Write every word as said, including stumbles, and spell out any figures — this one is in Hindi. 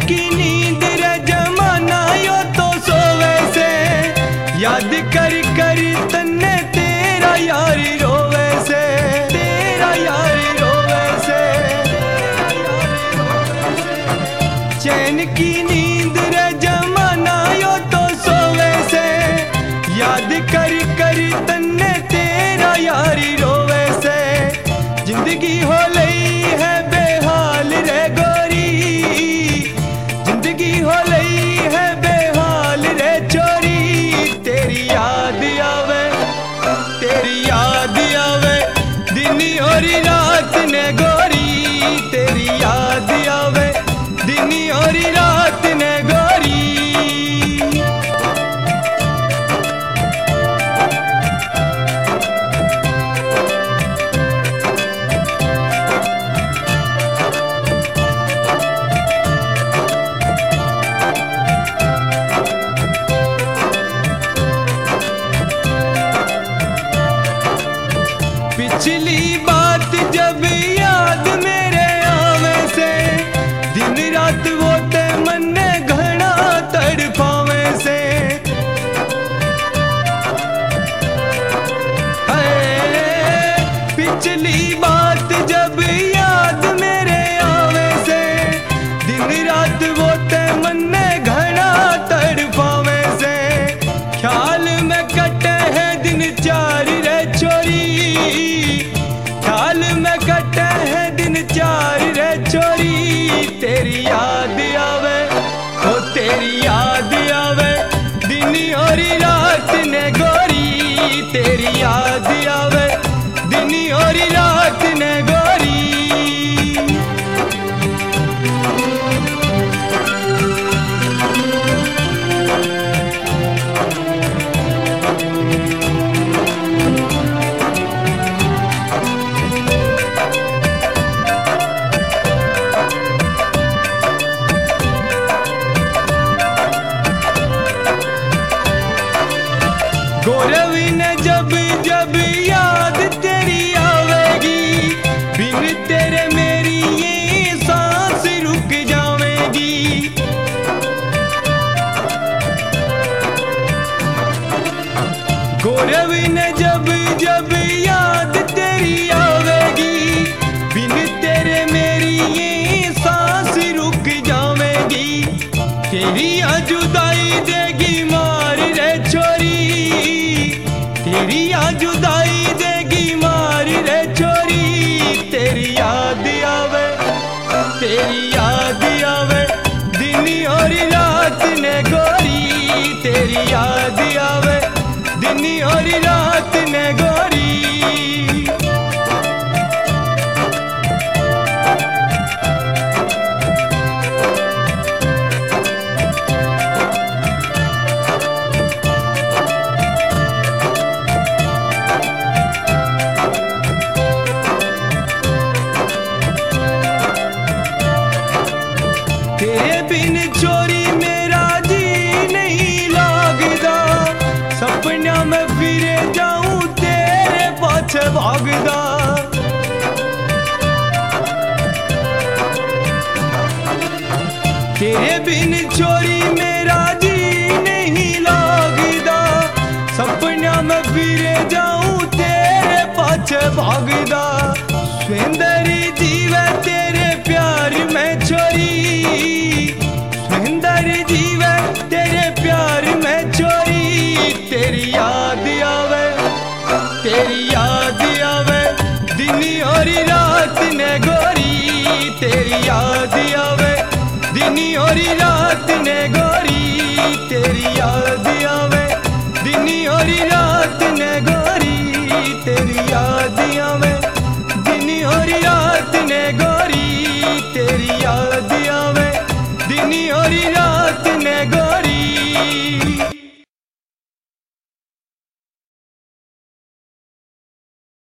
की नींद रे जमाना यो तो सोवे से, याद कर कर तन्ने तेरा यारी रोवे से, तेरा यारी रोवे से। चैन की नींद रे जमाना यो तो सोवे से, याद कर कर तन्ने तेरा यारी रोवे से। जिंदगी हो लई है बेहाल रे गोरी, जिंदगी हो लई है बेहाल रे चोरी। तेरी याद आवे, तेरी याद आवे दिन और रात ने गोरी, तेरी याद आवे दिन और रात ने गोरी। पिछली बात जब याद मेरे आवे से, दिन रात वो ते मन घना तड़पावे से। पिछली बात जब याद मेरे आवे से, दिन रात वो ते मन घना तड़पावे से। ख्याल में कटे है दिन चार रे छोरी, ख्याल में कटे है दिन चार रे छोरी। तेरी याद आवे, ओ तेरी याद आवे दिन और रात ने गोरी, तेरी याद आवे दिन और रात ने गोरी। गौरवी ने जब जब याद तेरी आवेगी, बिन तेरे मेरी ये सांस रुक जावेगी। गौरवी ने जब जब याद तेरी आवेगी, बिन तेरे मेरी ये सांस रुक जावेगी। तेरी जुदाई देगी मार रे छोरी, तेरी जुदाई देगी मार रे छोरी। तेरी याद आवे, तेरी याद आवे दिन और रात ने गोरी, तेरी याद आवे दिन और रात ने गोरी। तेरे बिन चोरी मेरा जी नहीं लागदा, सपना में फिरे जाऊं तेरे पाछे भागदा। तेरे बिन चोरी मेरा जी नहीं लागदा, सपना में फिरे जाऊं तेरे पाछे भागदा। सुंदरी जीवे तेरे प्यार में छोरी, सुंदरी जीवे तेरे प्यार में छोरी। तेरी याद आवे, तेरी याद आवे दिन और रात ने गोरी, तेरी याद आवे दिन और रात ने गोरी, तेरी याद